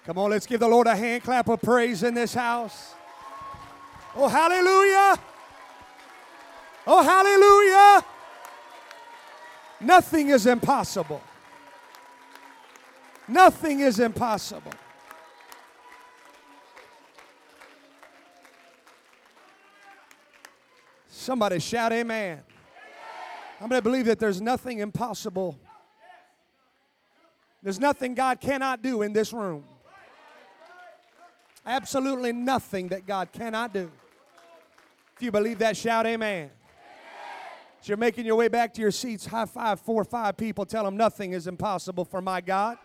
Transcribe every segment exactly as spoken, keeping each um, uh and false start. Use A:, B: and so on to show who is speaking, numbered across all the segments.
A: Come on, let's give the Lord a hand clap of praise in this house. Oh, hallelujah. Oh, hallelujah. Nothing is impossible. Nothing is impossible. Somebody shout amen. I'm going to believe that there's nothing impossible. There's nothing God cannot do in this room. Absolutely nothing that God cannot do. If you believe that, shout amen. As you're making your way back to your seats, high five four or five people. Tell them nothing is impossible for my God.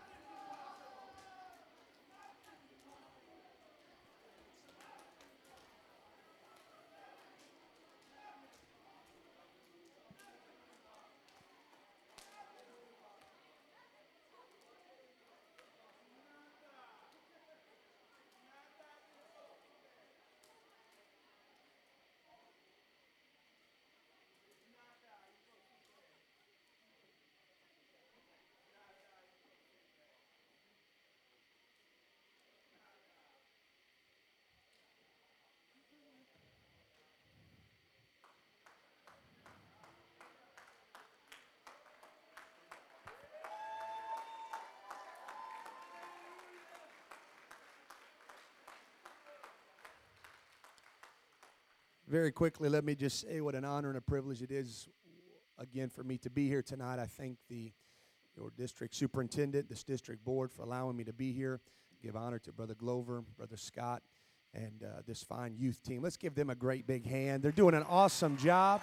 A: Very quickly, let me just say what an honor and a privilege it is, again, for me to be here tonight. I thank the your district superintendent, this district board, for allowing me to be here. Give honor to Brother Glover, Brother Scott, and uh, this fine youth team. Let's give them a great big hand. They're doing an awesome job.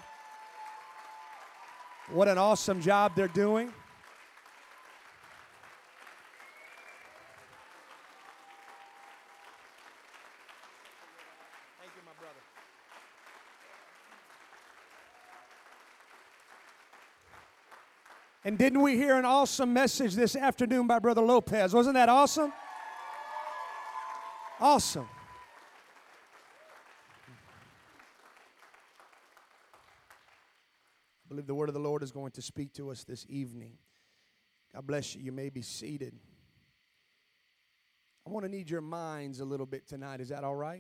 A: What an awesome job they're doing. Thank you, my brother. And didn't we hear an awesome message this afternoon by Brother Lopez? Wasn't that awesome? Awesome. I believe the word of the Lord is going to speak to us this evening. God bless you. You may be seated. I want to need your minds a little bit tonight. Is that all right?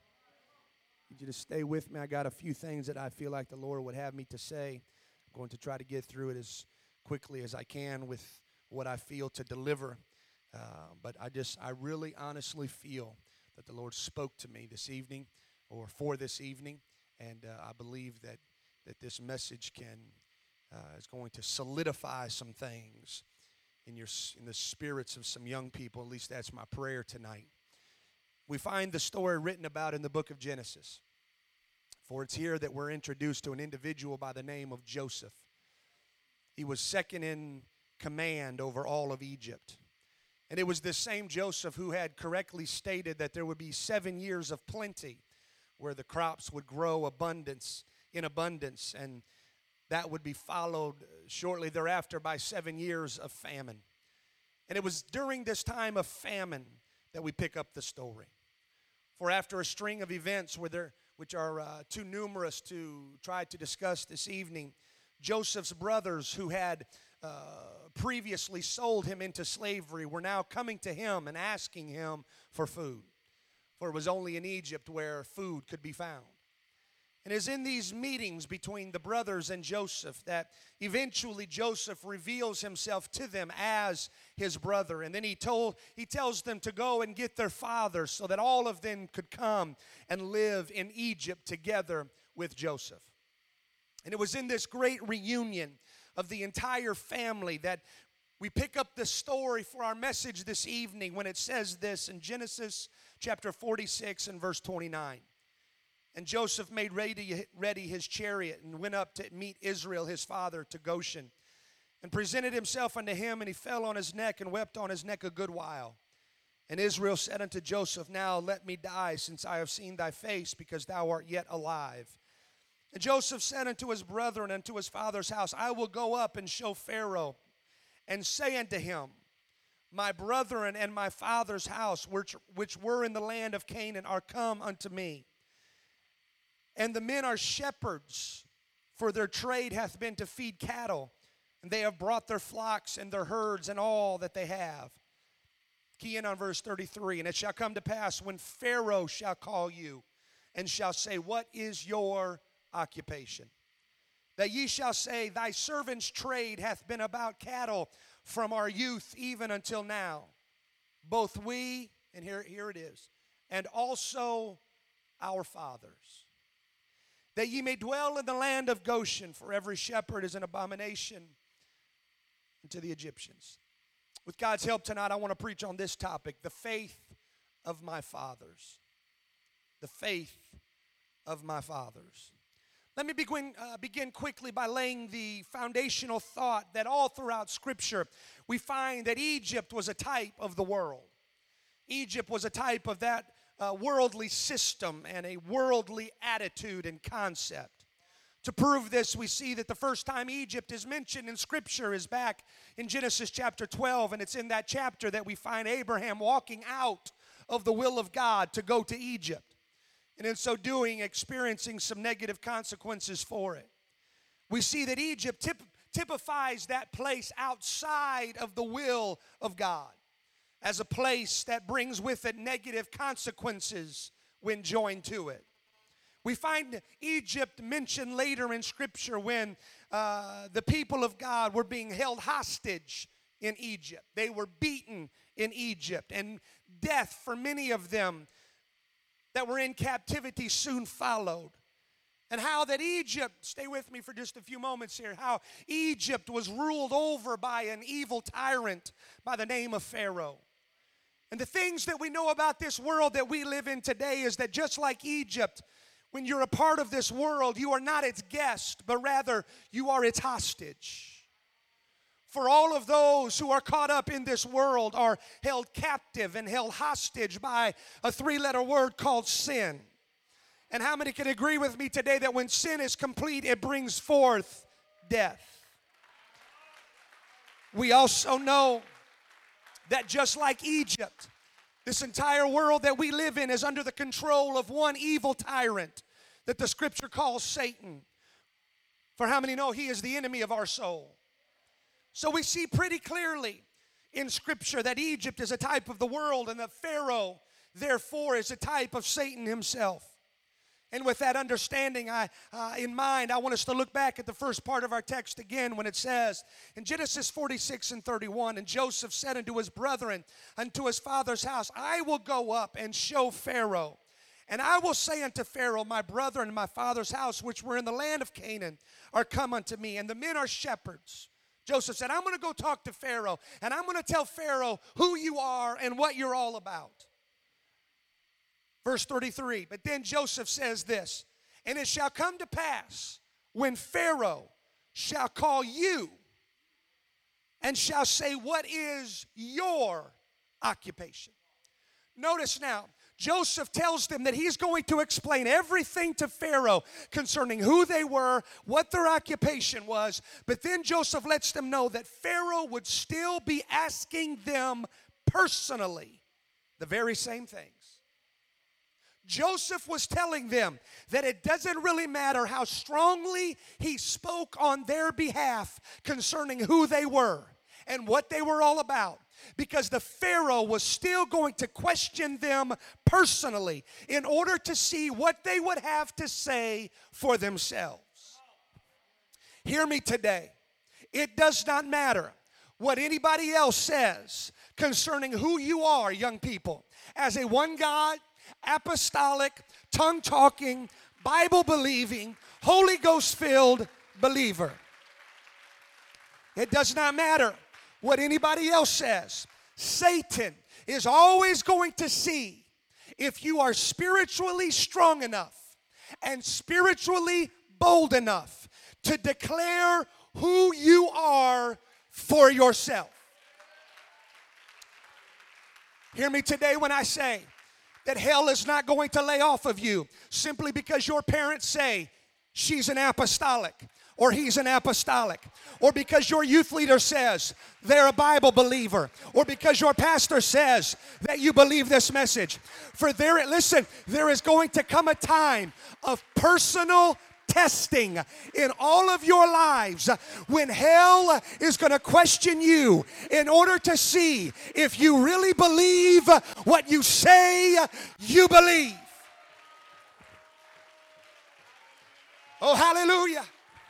A: I need you to stay with me. I got a few things that I feel like the Lord would have me to say. I'm going to try to get through it as quickly as I can with what I feel to deliver. Uh, but I just, I really honestly feel that the Lord spoke to me this evening or for this evening. And uh, I believe that, that this message can, uh, is going to solidify some things in your in the spirits of some young people. At least that's my prayer tonight. We find the story written about in the book of Genesis. For it's here that we're introduced to an individual by the name of Joseph. He was second in command over all of Egypt. And it was this same Joseph who had correctly stated that there would be seven years of plenty where the crops would grow abundance in abundance, and that would be followed shortly thereafter by seven years of famine. And it was during this time of famine that we pick up the story. For after a string of events where there, which are uh, too numerous to try to discuss this evening, Joseph's brothers who had uh, previously sold him into slavery were now coming to him and asking him for food. For it was only in Egypt where food could be found. And it's in these meetings between the brothers and Joseph that eventually Joseph reveals himself to them as his brother. And then he told he tells them to go and get their father so that all of them could come and live in Egypt together with Joseph. And it was in this great reunion of the entire family that we pick up the story for our message this evening when it says this in Genesis chapter forty-six and verse twenty-nine. And Joseph made ready, ready his chariot and went up to meet Israel his father to Goshen, and presented himself unto him, and he fell on his neck and wept on his neck a good while. And Israel said unto Joseph, Now let me die, since I have seen thy face, because thou art yet alive. And Joseph said unto his brethren, unto his father's house, I will go up and show Pharaoh, and say unto him, My brethren and my father's house, which, which were in the land of Canaan, are come unto me. And the men are shepherds, for their trade hath been to feed cattle, and they have brought their flocks and their herds and all that they have. Key in on verse thirty-three. And it shall come to pass when Pharaoh shall call you and shall say, what is your occupation? That ye shall say, thy servant's trade hath been about cattle from our youth even until now. Both we, and here, here it is, and also our fathers. That ye may dwell in the land of Goshen, for every shepherd is an abomination unto the Egyptians. With God's help tonight, I want to preach on this topic, the faith of my fathers. The faith of my fathers. Let me begin, uh, begin quickly by laying the foundational thought that all throughout Scripture we find that Egypt was a type of the world. Egypt was a type of that uh, worldly system and a worldly attitude and concept. To prove this, we see that the first time Egypt is mentioned in Scripture is back in Genesis chapter twelve, and it's in that chapter that we find Abraham walking out of the will of God to go to Egypt, and in so doing experiencing some negative consequences for it. We see that Egypt typ- typifies that place outside of the will of God as a place that brings with it negative consequences when joined to it. We find Egypt mentioned later in Scripture when uh, the people of God were being held hostage in Egypt. They were beaten in Egypt, and death for many of them that were in captivity soon followed. And how that Egypt, stay with me for just a few moments here, how Egypt was ruled over by an evil tyrant by the name of Pharaoh. And the things that we know about this world that we live in today is that just like Egypt, when you're a part of this world, you are not its guest, but rather you are its hostage. For all of those who are caught up in this world are held captive and held hostage by a three-letter word called sin. And how many can agree with me today that when sin is complete, it brings forth death? We also know that just like Egypt, this entire world that we live in is under the control of one evil tyrant that the Scripture calls Satan. For how many know he is the enemy of our soul? So we see pretty clearly in Scripture that Egypt is a type of the world, and that Pharaoh, therefore, is a type of Satan himself. And with that understanding I, uh, in mind, I want us to look back at the first part of our text again when it says in Genesis forty-six and thirty-one, and Joseph said unto his brethren, unto his father's house, I will go up and show Pharaoh. And I will say unto Pharaoh, my brethren and my father's house, which were in the land of Canaan, are come unto me, and the men are shepherds. Joseph said, I'm going to go talk to Pharaoh, and I'm going to tell Pharaoh who you are and what you're all about. Verse thirty-three, but then Joseph says this, and it shall come to pass when Pharaoh shall call you and shall say, what is your occupation? Notice now, Joseph tells them that he's going to explain everything to Pharaoh concerning who they were, what their occupation was, but then Joseph lets them know that Pharaoh would still be asking them personally the very same things. Joseph was telling them that it doesn't really matter how strongly he spoke on their behalf concerning who they were and what they were all about, because the Pharaoh was still going to question them personally in order to see what they would have to say for themselves. Hear me today. It does not matter what anybody else says concerning who you are, young people, as a one God, apostolic, tongue-talking, Bible-believing, Holy Ghost-filled believer. It does not matter what anybody else says. Satan is always going to see if you are spiritually strong enough and spiritually bold enough to declare who you are for yourself. Hear me today when I say that hell is not going to lay off of you simply because your parents say she's an apostolic or he's an apostolic, or because your youth leader says they're a Bible believer, or because your pastor says that you believe this message. For there, listen, there is going to come a time of personal testing in all of your lives when hell is going to question you in order to see if you really believe what you say you believe. Oh, hallelujah.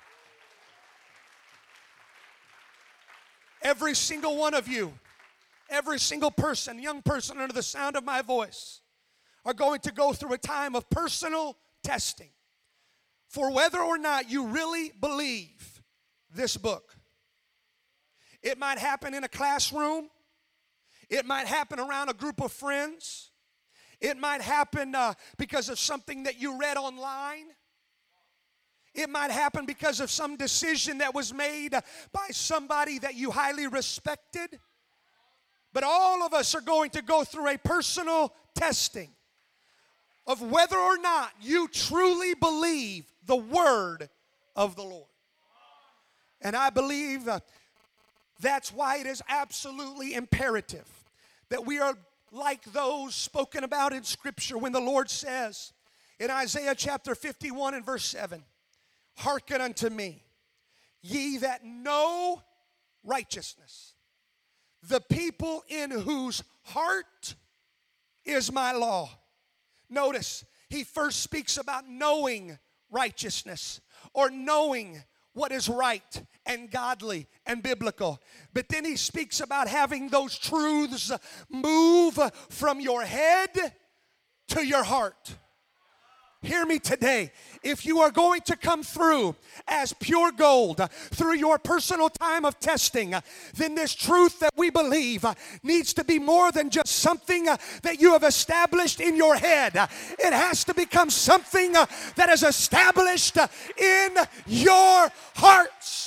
A: Every single one of you, every single person, young person under the sound of my voice, are going to go through a time of personal testing for whether or not you really believe this book. It might happen in a classroom. It might happen around a group of friends. It might happen uh, because of something that you read online. It might happen because of some decision that was made by somebody that you highly respected. But all of us are going to go through a personal testing of whether or not you truly believe the word of the Lord. And I believe uh, that's why it is absolutely imperative that we are like those spoken about in Scripture when the Lord says in Isaiah chapter fifty-one and verse seven, hearken unto me, ye that know righteousness, the people in whose heart is my law. Notice, he first speaks about knowing righteousness or knowing what is right and godly and biblical. But then he speaks about having those truths move from your head to your heart. Hear me today. If you are going to come through as pure gold through your personal time of testing, then this truth that we believe needs to be more than just something that you have established in your head. It has to become something that is established in your hearts.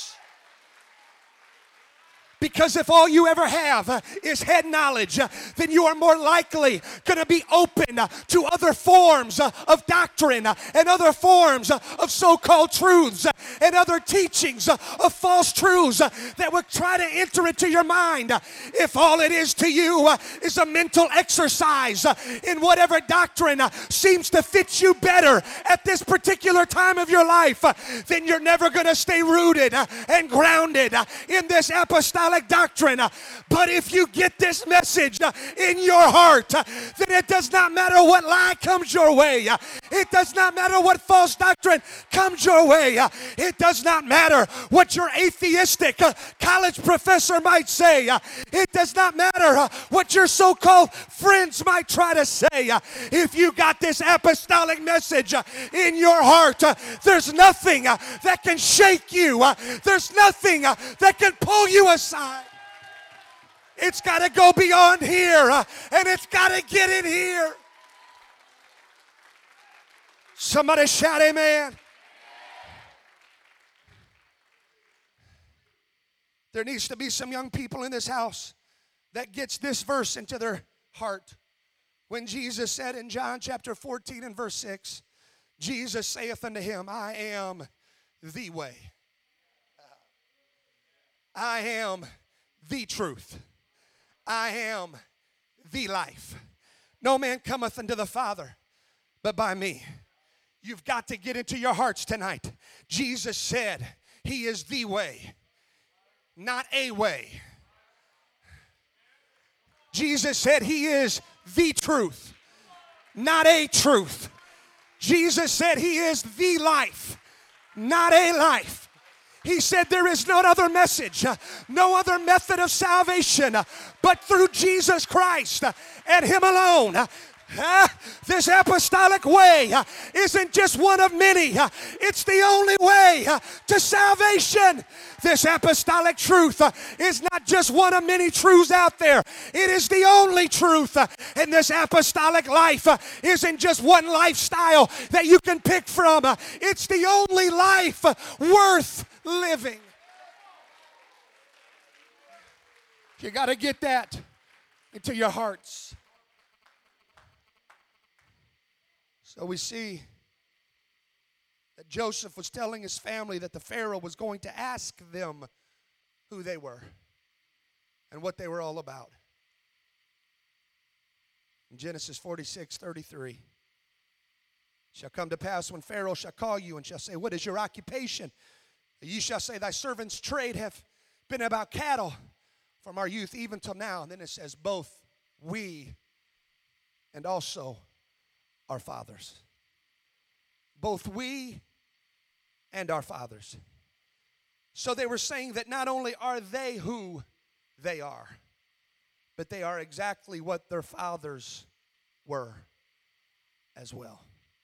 A: Because if all you ever have is head knowledge, then you are more likely going to be open to other forms of doctrine and other forms of so-called truths and other teachings of false truths that would try to enter into your mind. If all it is to you is a mental exercise in whatever doctrine seems to fit you better at this particular time of your life, then you're never going to stay rooted and grounded in this apostolic doctrine. But if you get this message in your heart, then it does not matter what lie comes your way. It does not matter what false doctrine comes your way. It does not matter what your atheistic college professor might say. It does not matter what your so-called friends might try to say. If you got this apostolic message in your heart, there's nothing that can shake you. There's nothing that can pull you aside. It's got to go beyond here, uh, and it's got to get in here. Somebody shout amen. There needs to be some young people in this house that gets this verse into their heart. When Jesus said in John chapter fourteen and verse six, Jesus saith unto him, I am the way. I am the truth. I am the life. No man cometh unto the Father but by me. You've got to get into your hearts tonight. Jesus said he is the way, not a way. Jesus said he is the truth, not a truth. Jesus said he is the life, not a life. He said there is no other message, no other method of salvation but through Jesus Christ and him alone. Uh, this apostolic way uh, isn't just one of many. Uh, it's the only way uh, to salvation. This apostolic truth uh, is not just one of many truths out there. It is the only truth. Uh, and this apostolic life uh, isn't just one lifestyle that you can pick from. Uh, it's the only life uh, worth living. You got to get that into your hearts. So we see that Joseph was telling his family that the Pharaoh was going to ask them who they were and what they were all about. In Genesis forty-six thirty-three, Shall come to pass when Pharaoh shall call you and shall say, what is your occupation? You shall say, thy servant's trade hath been about cattle from our youth even till now. And then it says, both we and also our fathers. Both we and our fathers. So they were saying that not only are they who they are, but they are exactly what their fathers were as well.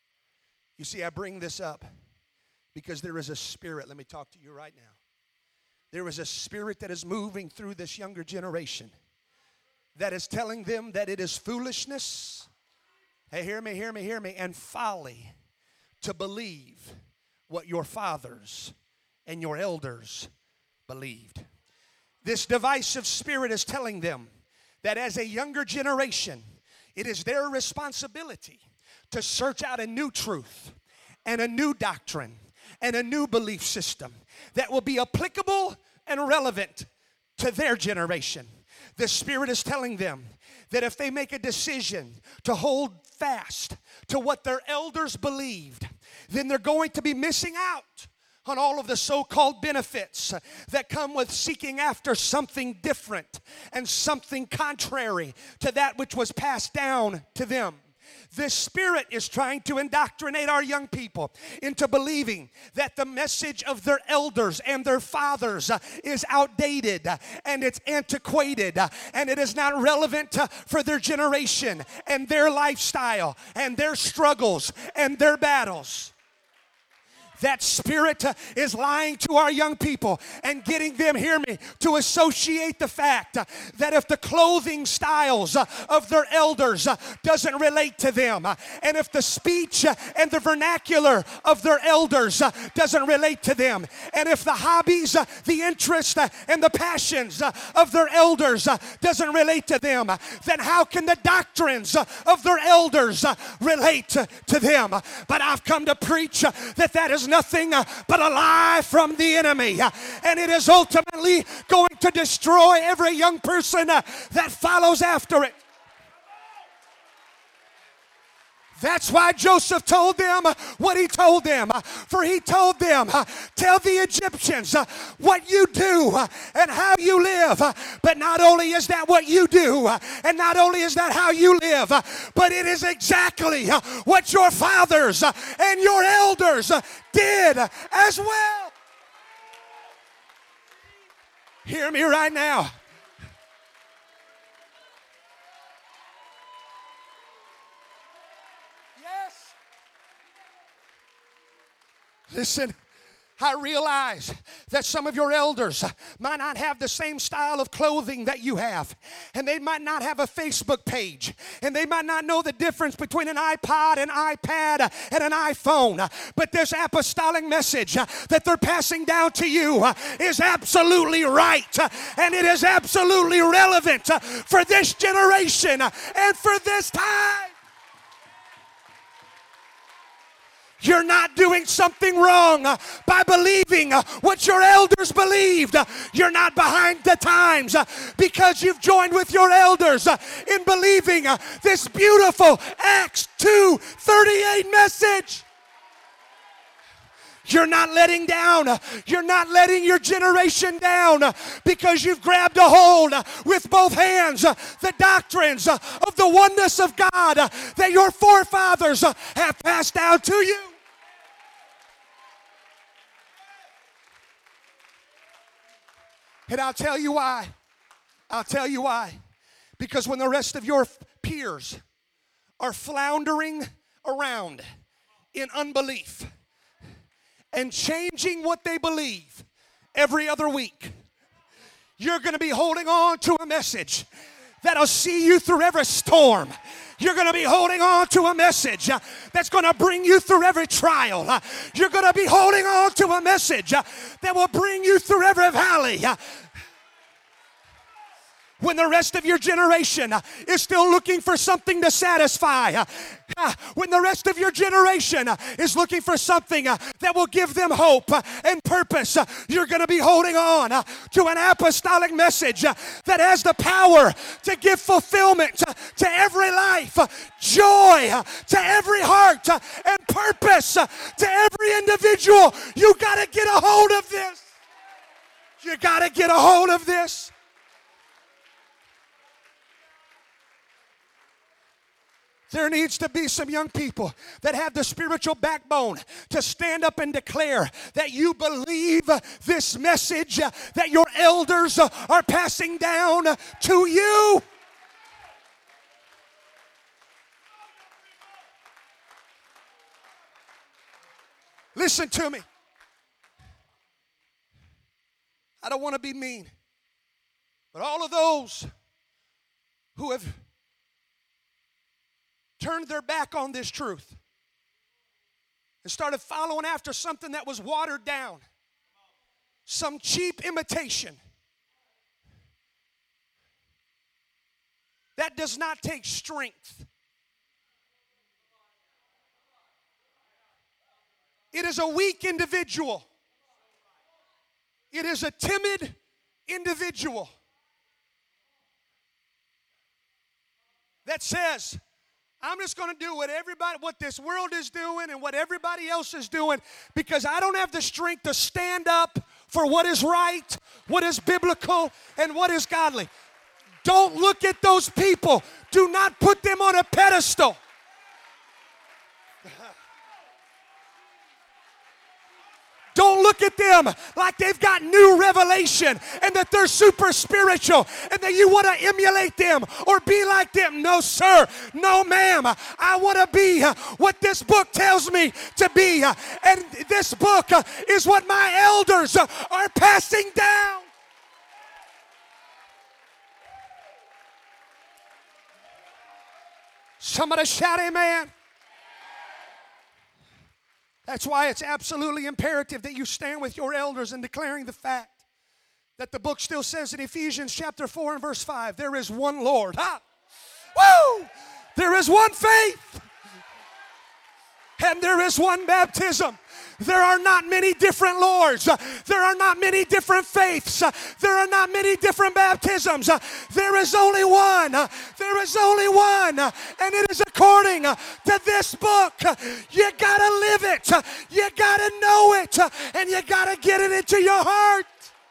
A: You see, I bring this up because there is a spirit. Let me talk to you right now. There is a spirit that is moving through this younger generation that is telling them that it is foolishness. Hey, hear me, hear me, hear me, and folly to believe what your fathers and your elders believed. This divisive spirit is telling them that as a younger generation, it is their responsibility to search out a new truth and a new doctrine and a new belief system that will be applicable and relevant to their generation. The Spirit is telling them that if they make a decision to hold fast to what their elders believed, then they're going to be missing out on all of the so-called benefits that come with seeking after something different and something contrary to that which was passed down to them. This spirit is trying to indoctrinate our young people into believing that the message of their elders and their fathers uh, is outdated uh, and it's antiquated uh, and it is not relevant uh, for their generation and their lifestyle and their struggles and their battles. That spirit uh, is lying to our young people and getting them, hear me, to associate the fact uh, that if the clothing styles uh, of their elders uh, doesn't relate to them, uh, and if the speech uh, and the vernacular of their elders uh, doesn't relate to them, and if the hobbies, uh, the interests, uh, and the passions uh, of their elders uh, doesn't relate to them, uh, then how can the doctrines uh, of their elders uh, relate uh, to them? But I've come to preach uh, that that is nothing uh, but a lie from the enemy, uh, and it is ultimately going to destroy every young person uh, that follows after it. That's why Joseph told them uh, what he told them. Uh, for he told them, uh, tell the Egyptians uh, what you do uh, and how you live. Uh, but not only is that what you do, uh, and not only is that how you live, uh, but it is exactly uh, what your fathers uh, and your elders uh, did uh, as well. Hear me right now. Listen, I realize that some of your elders might not have the same style of clothing that you have, and they might not have a Facebook page, and they might not know the difference between an iPod, an iPad, and an iPhone. But this apostolic message that they're passing down to you is absolutely right, and it is absolutely relevant for this generation and for this time. You're not doing something wrong uh, by believing uh, what your elders believed. Uh, you're not behind the times uh, because you've joined with your elders uh, in believing uh, this beautiful Acts two thirty-eight message. You're not letting down. Uh, you're not letting your generation down uh, because you've grabbed a hold uh, with both hands uh, the doctrines uh, of the oneness of God uh, that your forefathers uh, have passed down to you. And I'll tell you why. I'll tell you why. Because when the rest of your peers are floundering around in unbelief and changing what they believe every other week, you're going to be holding on to a message that'll see you through every storm. You're going to be holding on to a message uh, that's going to bring you through every trial. Uh, you're going to be holding on to a message uh, that will bring you through every valley. Uh, When the rest of your generation is still looking for something to satisfy. When the rest of your generation is looking for something that will give them hope and purpose, you're going to be holding on to an apostolic message that has the power to give fulfillment to every life, joy to every heart, and purpose to every individual. You got to get a hold of this. You got to get a hold of this. There needs to be some young people that have the spiritual backbone to stand up and declare that you believe this message that your elders are passing down to you. Listen to me. I don't want to be mean, but all of those who have turned their back on this truth and started following after something that was watered down, some cheap imitation, that does not take strength. It is a weak individual. It is a timid individual that says, I'm just going to do what everybody, what this world is doing and what everybody else is doing, because I don't have the strength to stand up for what is right, what is biblical, and what is godly. Don't look at those people. Do not put them on a pedestal. Don't look at them like they've got new revelation and that they're super spiritual and that you want to emulate them or be like them. No, sir. No, ma'am. I want to be what this book tells me to be. And this book is what my elders are passing down. Somebody shout amen. That's why it's absolutely imperative that you stand with your elders in declaring the fact that the book still says in Ephesians chapter four and verse five, there is one Lord. Ha! Woo! There is one faith. And there is one baptism. There are not many different Lords. There are not many different faiths. There are not many different baptisms. There is only one. There is only one. And it is according to this book. You got to live it. You got to know it. And you got to get it into your heart.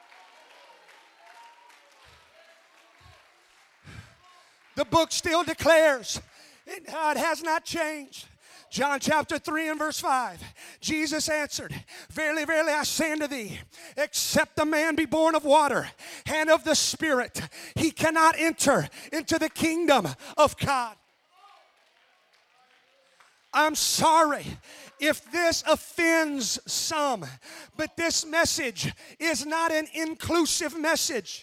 A: The book still declares it, uh, it has not changed. John chapter three and verse five, Jesus answered, verily, verily, I say unto thee, except a man be born of water and of the Spirit, he cannot enter into the kingdom of God. I'm sorry if this offends some, but this message is not an inclusive message.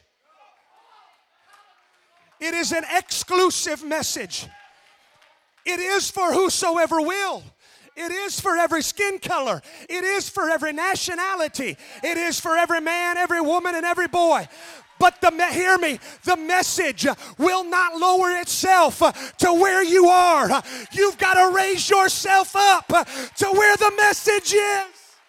A: It is an exclusive message. It is for whosoever will. It is for every skin color. It is for every nationality. It is for every man, every woman, and every boy. But the, hear me, the message will not lower itself to where you are. You've got to raise yourself up to where the message is.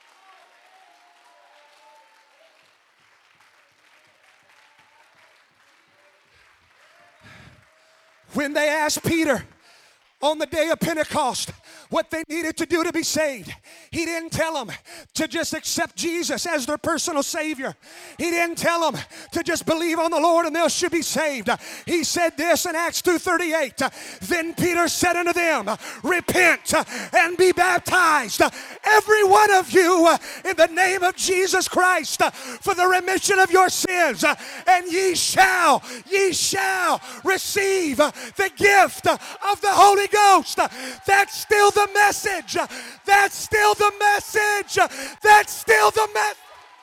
A: When they asked Peter on the day of Pentecost what they needed to do to be saved, he didn't tell them to just accept Jesus as their personal Savior. He didn't tell them to just believe on the Lord and they should be saved. He said this in Acts two thirty-eight. Then Peter said unto them, repent and be baptized, every one of you, in the name of Jesus Christ, for the remission of your sins, and ye shall, ye shall receive the gift of the Holy Ghost. That's still the message. That's still the message. That's still the message.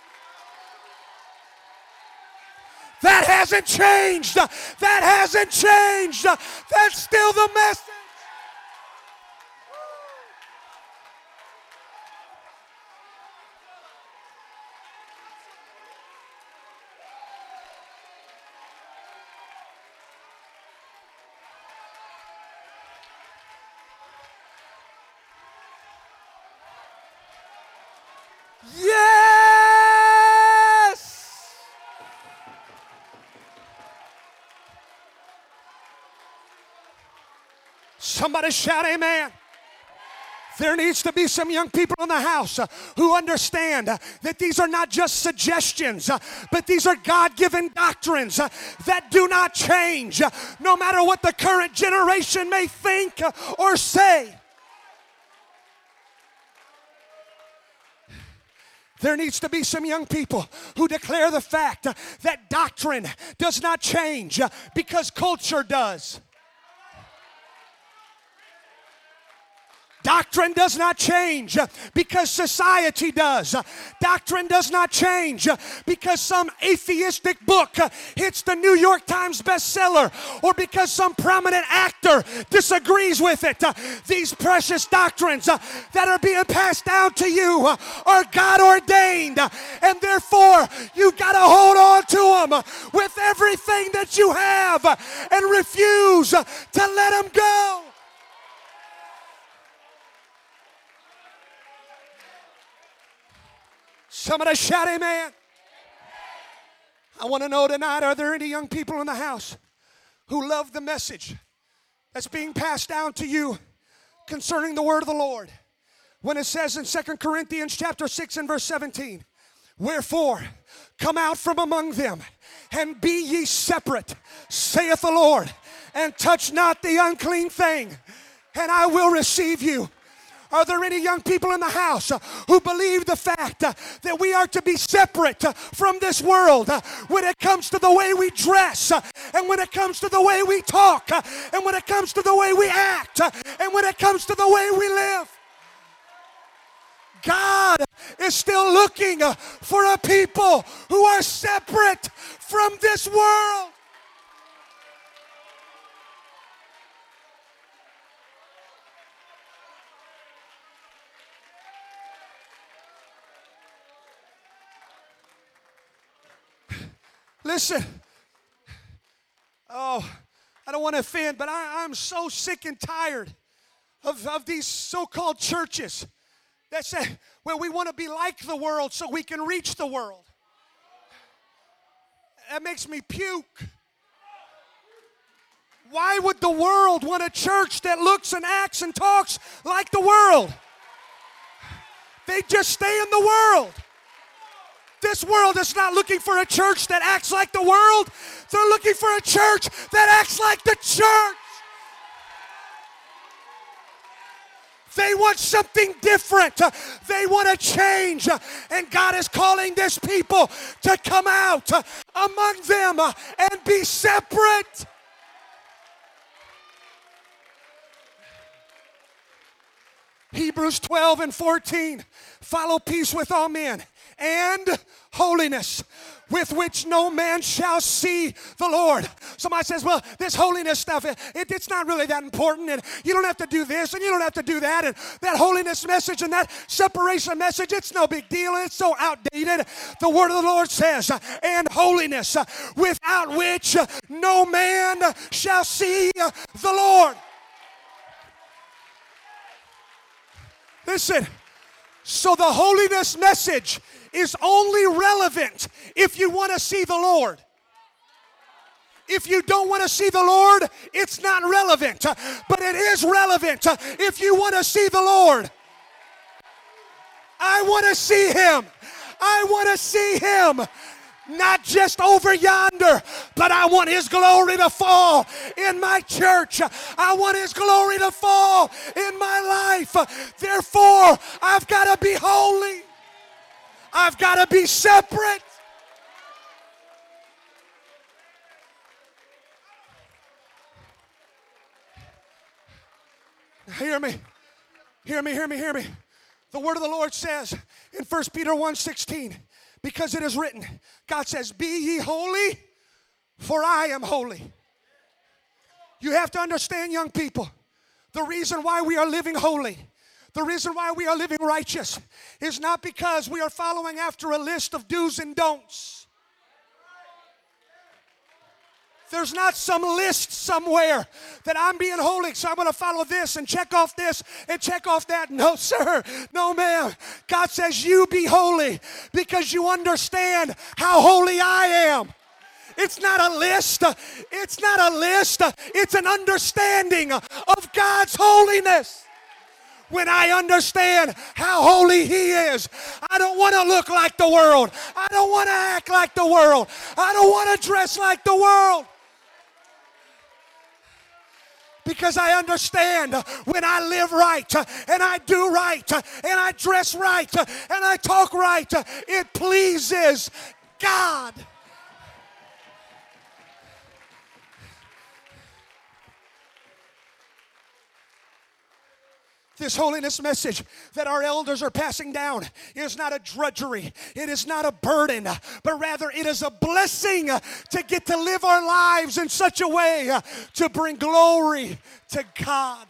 A: That hasn't changed. That hasn't changed. That's still the message. Yes! Somebody shout amen. There needs to be some young people in the house uh, who understand uh, that these are not just suggestions, uh, but these are God-given doctrines uh, that do not change, uh, no matter what the current generation may think uh, or say. There needs to be some young people who declare the fact uh, that doctrine does not change uh, because culture does. Doctrine does not change because society does. Doctrine does not change because some atheistic book hits the New York Times bestseller or because some prominent actor disagrees with it. These precious doctrines that are being passed down to you are God ordained, and therefore you've got to hold on to them with everything that you have and refuse to let them go. Somebody shout amen. I want to know tonight, are there any young people in the house who love the message that's being passed down to you concerning the word of the Lord? When it says in Second Corinthians chapter six and verse seventeen, wherefore come out from among them and be ye separate, saith the Lord, and touch not the unclean thing, and I will receive you. Are there any young people in the house uh, who believe the fact uh, that we are to be separate uh, from this world uh, when it comes to the way we dress uh, and when it comes to the way we talk uh, and when it comes to the way we act uh, and when it comes to the way we live? God is still looking uh, for a people who are separate from this world. Listen, oh, I don't want to offend, but I, I'm so sick and tired of, of these so-called churches that say, well, we want to be like the world so we can reach the world. That makes me puke. Why would the world want a church that looks and acts and talks like the world? They just stay in the world. This world is not looking for a church that acts like the world. They're looking for a church that acts like the church. They want something different. They want to change. And God is calling this people to come out among them and be separate. Hebrews twelve and fourteen. Follow peace with all men and holiness, with which no man shall see the Lord. Somebody says, well, this holiness stuff, it, it, it's not really that important, and you don't have to do this, and you don't have to do that, and that holiness message and that separation message, it's no big deal, it's so outdated. The word of the Lord says, and holiness, without which no man shall see the Lord. Listen, so the holiness message is only relevant if you want to see the Lord. If you don't want to see the Lord, it's not relevant. But it is relevant if you want to see the Lord. I want to see Him. I want to see Him. Not just over yonder, but I want His glory to fall in my church. I want His glory to fall in my life. Therefore, I've got to be holy. I've got to be separate. Hear me. Hear me, hear me, hear me. The word of the Lord says in First Peter one sixteen, because it is written, God says, be ye holy, for I am holy. You have to understand, young people, the reason why we are living holy, the reason why we are living righteous is not because we are following after a list of do's and don'ts. There's not some list somewhere that I'm being holy, so I'm going to follow this and check off this and check off that. No, sir. No, ma'am. God says you be holy because you understand how holy I am. It's not a list. It's not a list. It's an understanding of God's holiness. When I understand how holy He is, I don't want to look like the world. I don't want to act like the world. I don't want to dress like the world. Because I understand when I live right and I do right and I dress right and I talk right, it pleases God. This holiness message that our elders are passing down is not a drudgery. It is not a burden, but rather it is a blessing to get to live our lives in such a way to bring glory to God.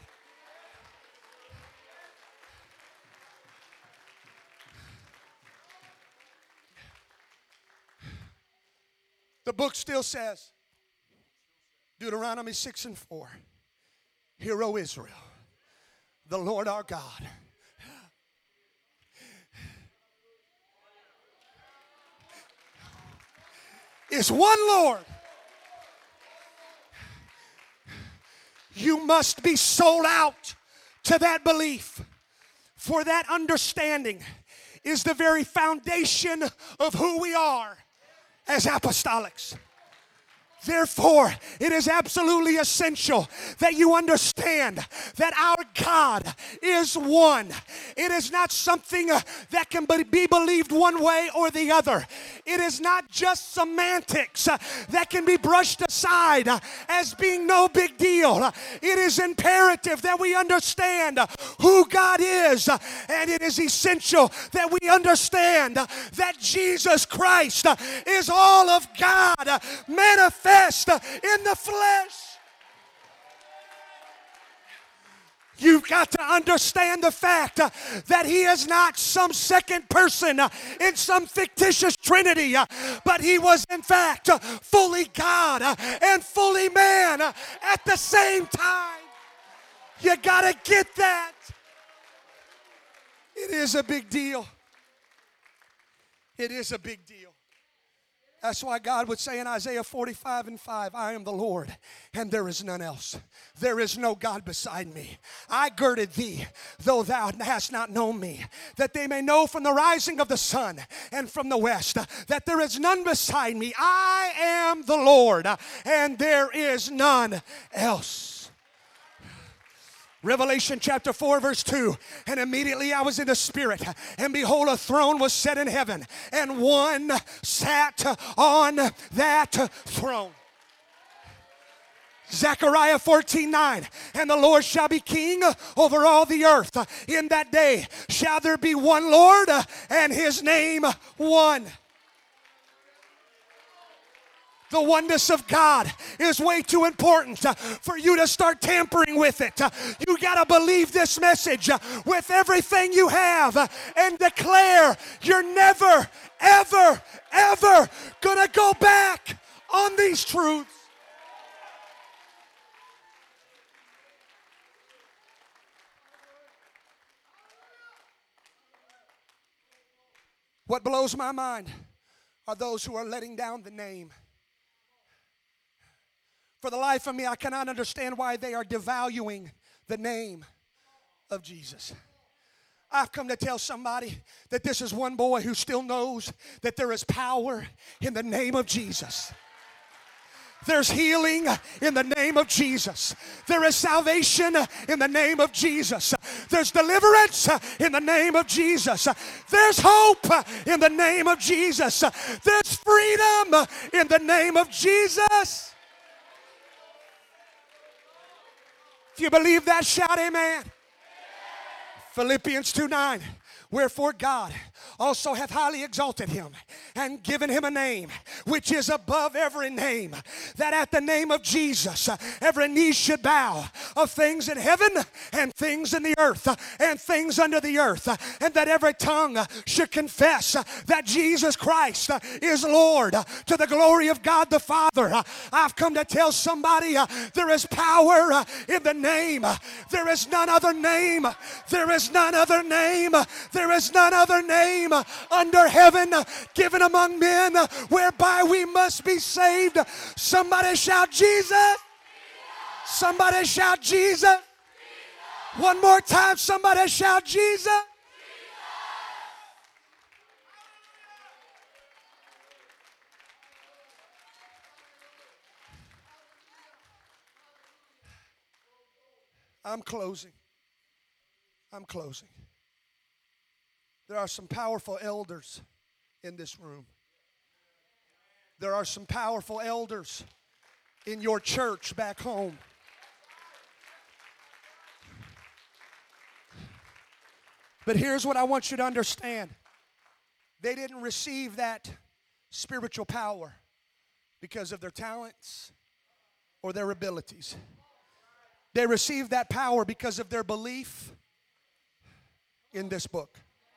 A: The book still says, Deuteronomy six and four, Hear, O Israel, the Lord our God is one Lord. You must be sold out to that belief, for that understanding is the very foundation of who we are as apostolics. Therefore, it is absolutely essential that you understand that our God is one. It is not something uh, that can be believed one way or the other. It is not just semantics uh, that can be brushed aside uh, as being no big deal. Uh, it is imperative that we understand uh, who God is, uh, and it is essential that we understand uh, that Jesus Christ uh, is all of God uh, manifest in the flesh. You've got to understand the fact uh, that He is not some second person uh, in some fictitious Trinity, uh, but He was in fact uh, fully God uh, and fully man uh, at the same time. You got to get that. It is a big deal. It is a big deal. That's why God would say in Isaiah forty-five and five, I am the Lord, and there is none else. There is no God beside me. I girded thee, though thou hast not known me, that they may know from the rising of the sun and from the west, that there is none beside me. I am the Lord, and there is none else. Revelation chapter four verse two, and immediately I was in the Spirit, and behold, a throne was set in heaven, and one sat on that throne. Zechariah fourteen nine, and the Lord shall be king over all the earth. In that day shall there be one Lord, and His name one. The oneness of God is way too important uh, for you to start tampering with it. Uh, you got to believe this message uh, with everything you have uh, and declare you're never, ever, ever going to go back on these truths. What blows my mind are those who are letting down the name. For the life of me, I cannot understand why they are devaluing the name of Jesus. I've come to tell somebody that this is one boy who still knows that there is power in the name of Jesus. There's healing in the name of Jesus. There is salvation in the name of Jesus. There's deliverance in the name of Jesus. There's hope in the name of Jesus. There's freedom in the name of Jesus. If you believe that, shout amen. Philippians two nine. Wherefore God also hath highly exalted him and given him a name which is above every name, that at the name of Jesus every knee should bow of things in heaven and things in the earth and things under the earth, and that every tongue should confess that Jesus Christ is Lord to the glory of God the Father. I've come to tell somebody there is power in the name. There is none other name. There is none other name. There is none other name under heaven given among men whereby we must be saved. Somebody shout Jesus. Somebody shout Jesus. One more time, somebody shout Jesus. I'm closing. I'm closing. There are some powerful elders in this room. There are some powerful elders in your church back home. But here's what I want you to understand. They didn't receive that spiritual power because of their talents or their abilities. They received that power because of their belief in this book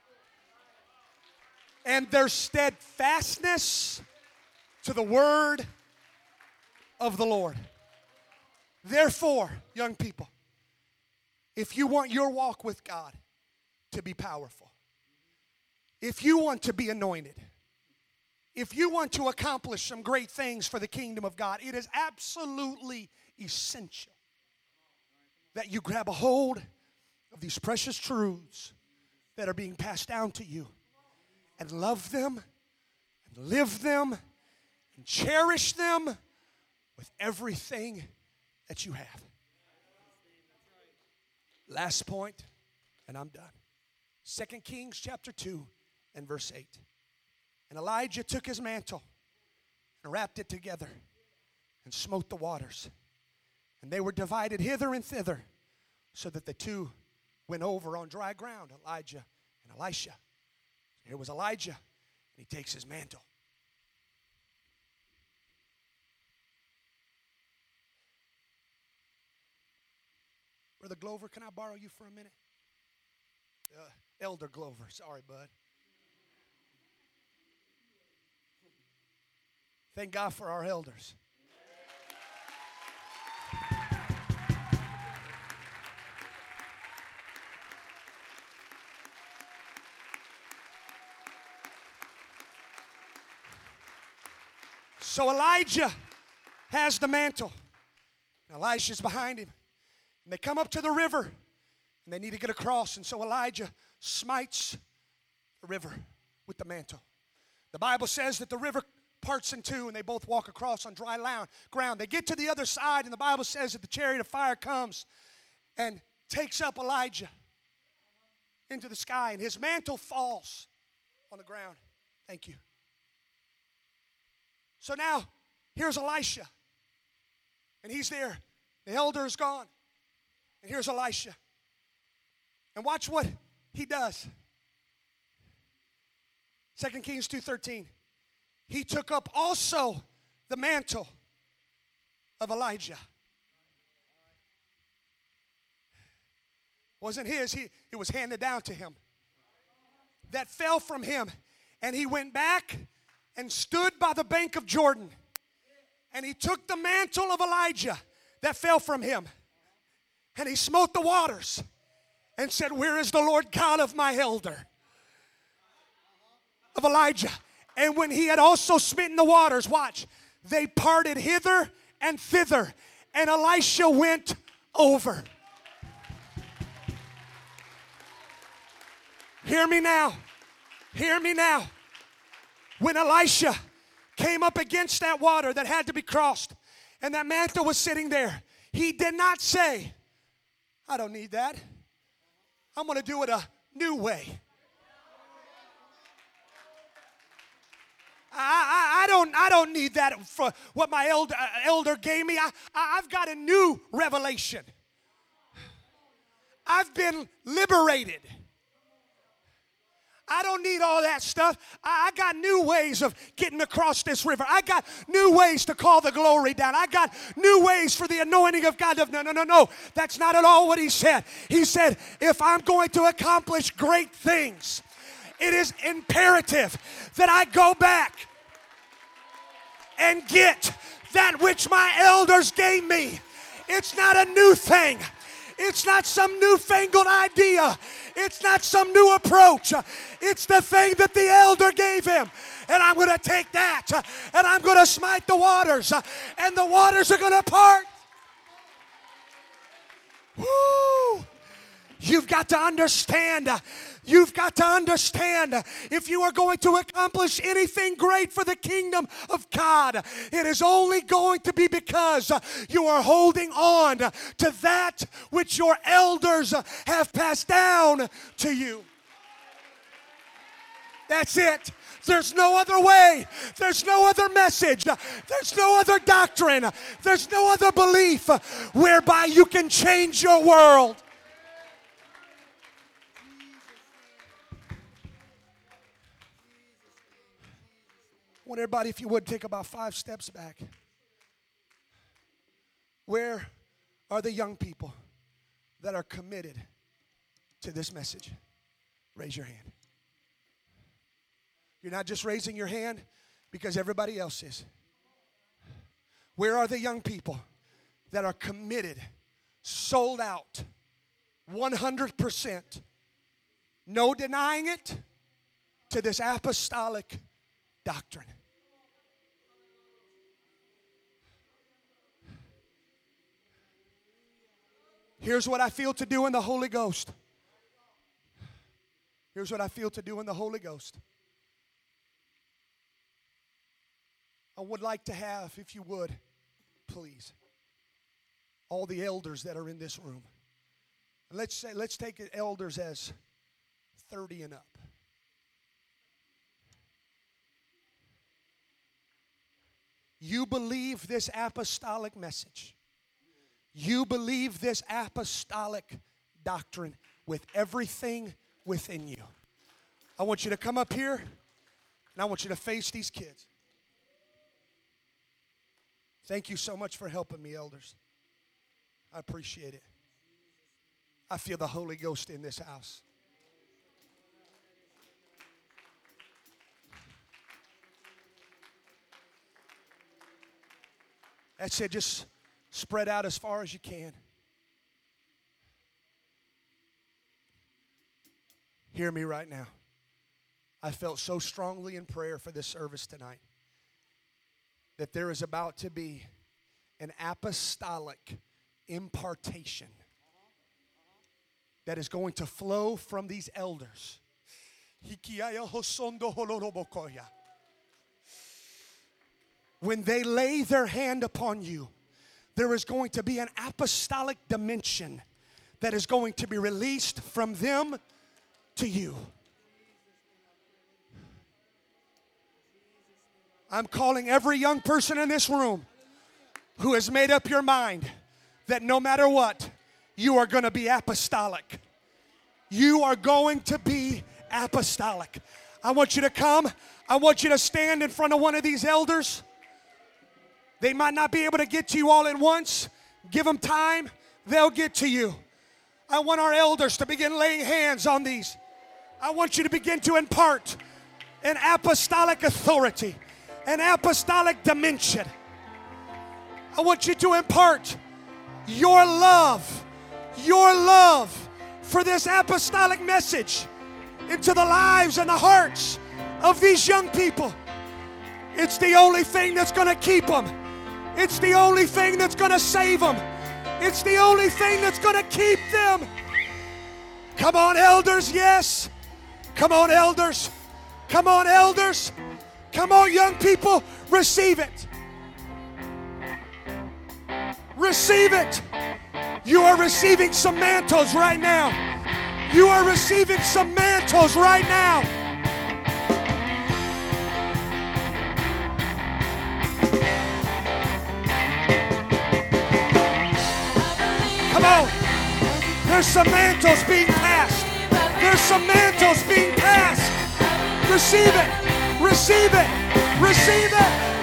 A: and their steadfastness to the word of the Lord. Therefore, young people, if you want your walk with God to be powerful, if you want to be anointed, if you want to accomplish some great things for the kingdom of God, it is absolutely essential that you grab a hold of these precious truths that are being passed down to you and love them and live them and cherish them with everything that you have. Last point, and I'm done. Second Kings chapter two and verse eight. And Elijah took his mantle and wrapped it together and smote the waters. And they were divided hither and thither, so that the two went over on dry ground, Elijah and Elisha. Here was Elijah, and he takes his mantle. Brother Glover, can I borrow you for a minute? Uh, Elder Glover, sorry, bud. Thank God for our elders. So Elijah has the mantle. Elisha's behind him. And they come up to the river, and they need to get across. And so Elijah smites the river with the mantle. The Bible says that the river parts in two, and they both walk across on dry ground. They get to the other side, and the Bible says that the chariot of fire comes and takes up Elijah into the sky, and his mantle falls on the ground. Thank you. So now, here's Elisha, and he's there. The elder is gone, and here's Elisha. And watch what he does. Second Kings two thirteen. He took up also the mantle of Elijah. Wasn't his, he, it was handed down to him. That fell from him, and he went back and stood by the bank of Jordan. And he took the mantle of Elijah that fell from him, and he smote the waters and said, "Where is the Lord God of my elder?" Of Elijah. And when he had also smitten the waters, watch, they parted hither and thither, and Elisha went over. Hear me now. Hear me now. When Elisha came up against that water that had to be crossed, and that mantle was sitting there, he did not say, "I don't need that. I'm going to do it a new way. I, I, I, don't, I don't need that for what my elder, uh, elder gave me. I, I, I've got a new revelation. I've been liberated. I don't need all that stuff. I, I got new ways of getting across this river. I got new ways to call the glory down. I got new ways for the anointing of God. No, no, no, no. That's not at all what he said. He said, if I'm going to accomplish great things, it is imperative that I go back and get that which my elders gave me. It's not a new thing. It's not some newfangled idea. It's not some new approach. It's the thing that the elder gave him. And I'm going to take that and I'm going to smite the waters, and the waters are going to part. Woo! You've got to understand. You've got to understand, if you are going to accomplish anything great for the kingdom of God, it is only going to be because you are holding on to that which your elders have passed down to you. That's it. There's no other way. There's no other message. There's no other doctrine. There's no other belief whereby you can change your world. I want everybody, if you would, take about five steps back. Where are the young people that are committed to this message? Raise your hand. You're not just raising your hand because everybody else is. Where are the young people that are committed, sold out, one hundred percent, no denying it, to this apostolic doctrine? Here's what I feel to do in the Holy Ghost. Here's what I feel to do in the Holy Ghost. I would like to have, if you would, please, all the elders that are in this room. Let's say, let's take elders as thirty and up. You believe this apostolic message. You believe this apostolic doctrine with everything within you. I want you to come up here, and I want you to face these kids. Thank you so much for helping me, elders. I appreciate it. I feel the Holy Ghost in this house. That's it. Just spread out as far as you can. Hear me right now. I felt so strongly in prayer for this service tonight that there is about to be an apostolic impartation that is going to flow from these elders. When they lay their hand upon you, there is going to be an apostolic dimension that is going to be released from them to you. I'm calling every young person in this room who has made up your mind that no matter what, you are going to be apostolic. You are going to be apostolic. I want you to come. I want you to stand in front of one of these elders. They might not be able to get to you all at once. Give them time. They'll get to you. I want our elders to begin laying hands on these. I want you to begin to impart an apostolic authority, an apostolic dimension. I want you to impart your love, your love for this apostolic message into the lives and the hearts of these young people. It's the only thing that's going to keep them. It's the only thing that's going to save them. It's the only thing that's going to keep them. Come on, elders, yes. Come on, elders. Come on, elders. Come on, young people, receive it. Receive it. You are receiving some mantles right now. You are receiving some mantles right now. Come on. There's some mantles being passed. There's some mantles being passed. Receive it. Receive it. Receive it.